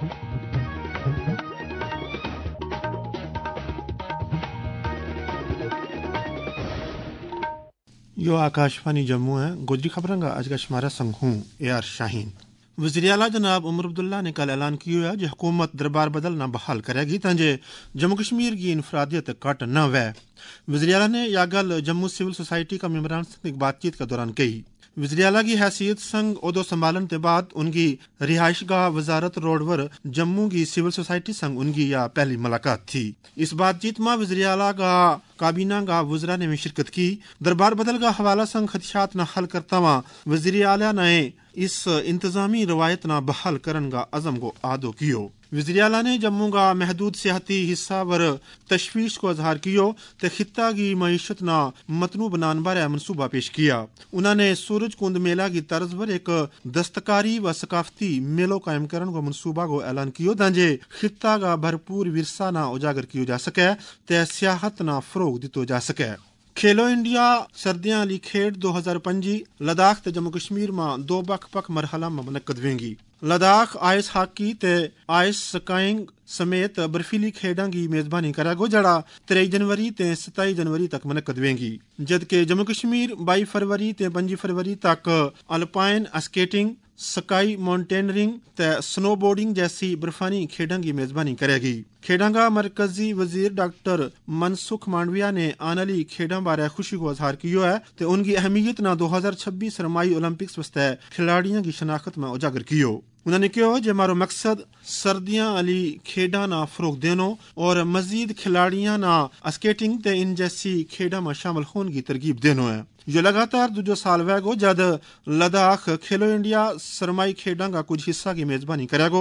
यो आकाशवाणी जम्मू है। गुजरी खबरों का आज का शुमारा संग हूँ AR शाहीन। वज़ीर आला जनाब उमर अब्दुल्ला ने कल ऐलान किया है कि हुकूमत दरबार बदल न बहाल करेगी तांजे जम्मू कश्मीर की इनफरादियत कट न वै। वज़ीर आला ने यह गल जम्मू सिविल सोसाइटी का मेम्बरान संग एक बातचीत के दौरान कही। वज़ीर आला की हैसियत संग ओहदो संभालन के बाद उनकी रिहाइश गाह वजारत रोड पर जम्मू की सिविल सोसाइटी संग उनकी यह पहली मुलाकात थी। इस बातचीत में वज़ीर आला का काबीना का वज़रा ने भी शिरकत की। दरबार बदल का हवाला संग खदशात न हल करता हुआ वज़ीर आला ने इस इंतजामी रवायत न बहाल करन का अज़म को आदो कियो। वज़ीर आला ने जम्मू का महदूद सियाहती हिस्सा पर तशवीश को इजहार कियो ते खित्ता की मईशत न मतनू बनान बारे मनसूबा पेश किया। उन्होंने सूरज कुंड मेला की तर्ज पर एक दस्तकारी व सकाफती मेलो कायम करने को मनसूबा को ऐलान कियो तांजे खित्ता का भरपूर विरसा न उजागर कियो जा सके ते सियाहत न फरोग दितो जा सके। खेलो इंडिया सर्दियां वाली खेड 2025 लद्दाख ते जम्मू कश्मीर में दो बख मरहला में मुनक्कद होंगी। लद्दाख आइस हॉकी ते आइस स्काइंग समेत बर्फीली खेडां की मेजबानी करेगो जड़ा 23 जनवरी ते 27 जनवरी तक मुनक्कद होंगी, जबकि जम्मू कश्मीर 22 फरवरी ते 25 फरवरी तक अल्पाइन स्केटिंग, स्काई माउंटेनरिंग ते स्नोबोर्डिंग जैसी बर्फानी खेडां की मेजबानी करेगी। खेडां का मरकजी वजीर डॉक्टर मनसुख मांडविया ने आने वाली खेडां बारे खुशी को इजहार किया है ते उनकी अहमियत न 2026 सरमाई ओलंपिक्स वास्ते खिलाड़ियों की शनाख्त में उजागर कियो। उन्होंने कहा कि हमारा मकसद सर्दियां वाली खेडां ना फरोग देनो और मजीद खिलाड़ियां ना स्केटिंग ते इन जैसी खेडां में शामिल होने की तरगीब देनो है। ये लगातार दूजो साल वैगो जद लद्दाख खेलो इंडिया सरमाई खेडां का कुछ हिस्सा की मेजबानी करेगो।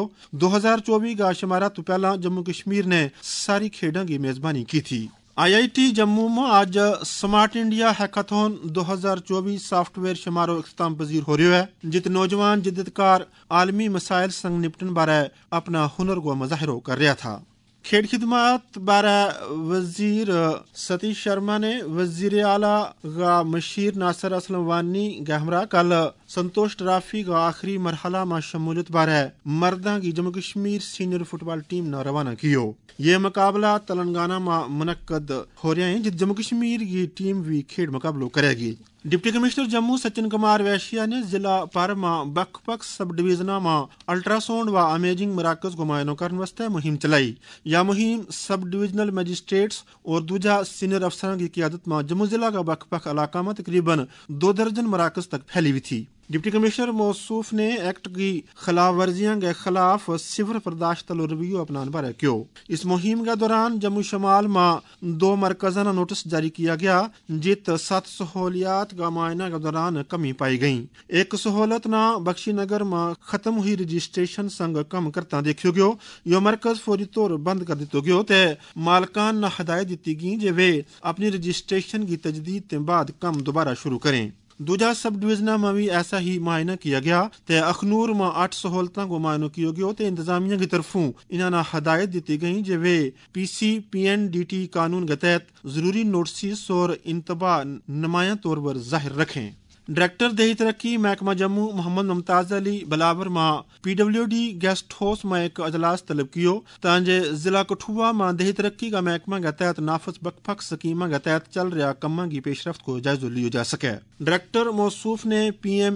2024 का शुमारा तो पहला जम्मू कश्मीर ने सारी खेडां की मेजबानी की थी। IIT जम्मू में आज स्मार्ट इंडिया हैकाथॉन 2024 सॉफ्टवेयर शुमारो इख्तिताम पजीर हो रहा है, जित नौजवान जिद्दतकार आलमी मसाइल संग निपटन बारे अपना हुनर को मुजाहिरो कर रहा था। खेड खिदमत बारे वजीर सतीश शर्मा ने वजीर आला का मशीर नासिर असलम वानी गहमरा कल संतोष ट्रॉफी का आखिरी मरहला में शमूलियत बारे मर्दा की Jammu Kashmir senior football team ने रवाना कियो। ये मुकाबला तेलंगाना में मुनक्कद हो रहे हैं, जिस जम्मू कश्मीर की टीम भी खेड मुकाबलों करेगी। डिप्टी कमिश्नर जम्मू सचिन कुमार वैश्या ने जिला भर में बख सब डिवीजन में अल्ट्रासाउंड व अमेजिंग मराकज को मुआयना करने वास्ते मुहिम चलाई। यह मुहिम सब डिविजनल मजिस्ट्रेट्स और दूजा सीनियर अफसरों की क़ियादत में जम्मू जिला का बख इलाका में तकरीबन 2 दर्जन मराकज तक फैली हुई थी। डिप्टी कमिश्नर मौसूफ ने एक्ट की खिलाफ वर्जियों के खिलाफ सिफर बर्दाश्त रवैया अपनाने बारे क्यों। इस मुहिम के दौरान जम्मू शमाल में 2 मरकज़ाना नोटिस जारी किया गया, जित 7 सहूलियात का मुआयना के दौरान कमी पाई गई। एक सहूलत न बख्शी नगर में खत्म हुई रजिस्ट्रेशन संग कम करता देखियो गयो। यो मरकज फौरी तौर बंद कर दितो गयो ते मालकान न हदायत दी गई जे वे अपनी रजिस्ट्रेशन की तजदीद के बाद कम दोबारा शुरू करें। दूजा सब डिवीजन में भी ऐसा ही मुआयना किया गया ते अखनूर में 8 सहूलतों को मुआयना किया गया ते इंतजामिया की तरफों इन्होंने हदायत दी गई जे वे PC PNDT कानून के तहत जरूरी नोटिस और इंतबा नुमाया तौर पर जाहिर रखें। डायरेक्टर देही तरक्की महकमा जम्मू मोहम्मद मुमताज अली बलावर में PWD गेस्ट हाउस में एक अजलास तलब कियो तांजे जिला कठुआ में देही तरक्की का महकमा के तहत नाफज बख स्कीमा के तहत चल रहा कम्मा की पेशरफ्त को जायजा लिया जा सके। डायरेक्टर मौसूफ ने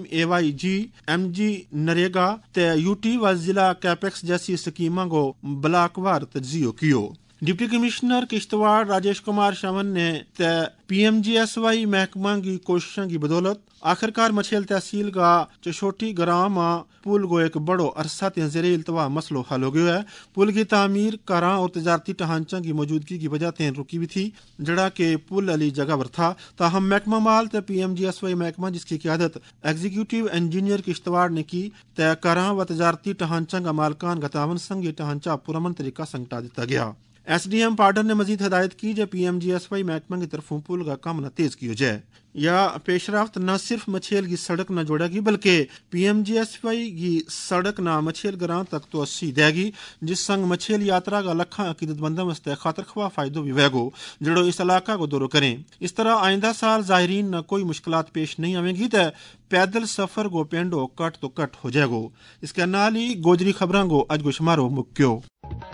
PMAYG MG नरेगा ते UT व जिला कैपेक्स जैसी स्कीमा को ब्लाकवार तज्जियो कियो। डिप्टी कमिश्नर किश्तवाड़ राजेश कुमार शवन ने PMGSY महकमा की कोशिशों की बदौलत आखिरकार मछेल तहसील का चशोटी ग्राम पुल को एक बड़ो अरसा ज़ेरे इल्तवा मसलो हल हो गया है। पुल की तामीर कारा और तजारती ढांचा की मौजूदगी की वजह से रुकी हुई थी, जड़ा के पुल अली जगह पर था। ताहम महकमा माल ते PMGSY महकमा जिसकी क़यादत एग्जीक्यूटिव इंजीनियर किश्तवाड़ ने की ते कारा व तजारती ढांचा का मालकान का तावन संग ये ढांचा पुरमन तरीका संगटा दिता गया। SDM پارڈر نے مزید ہدایت کی کہ PMGSY محکمہ کی طرفوں پل کا کام نہ تیز کیا جائے. یا پیش رفت نہ صرف مچھیل کی سڑک نہ جوڑے گی بلکہ PMGSY کی سڑک نہ مچھیل گراں تک توسیع دے گی جس سنگ مچھیل یاترا کا لکھاں عقیدت بندہ مستے خاطر خواہ فائدہ بھی ویگو جڑو اس علاقہ کو دورو کریں. اس طرح آئندہ سال زائرین نہ کوئی مشکلات پیش نہیں آئیں گی تے پیدل سفر گو پینڈو کٹ تو کٹ ہو جائے گو. اس کے نال ہی گوجری خبراں گو اج گو شمارو مکیو.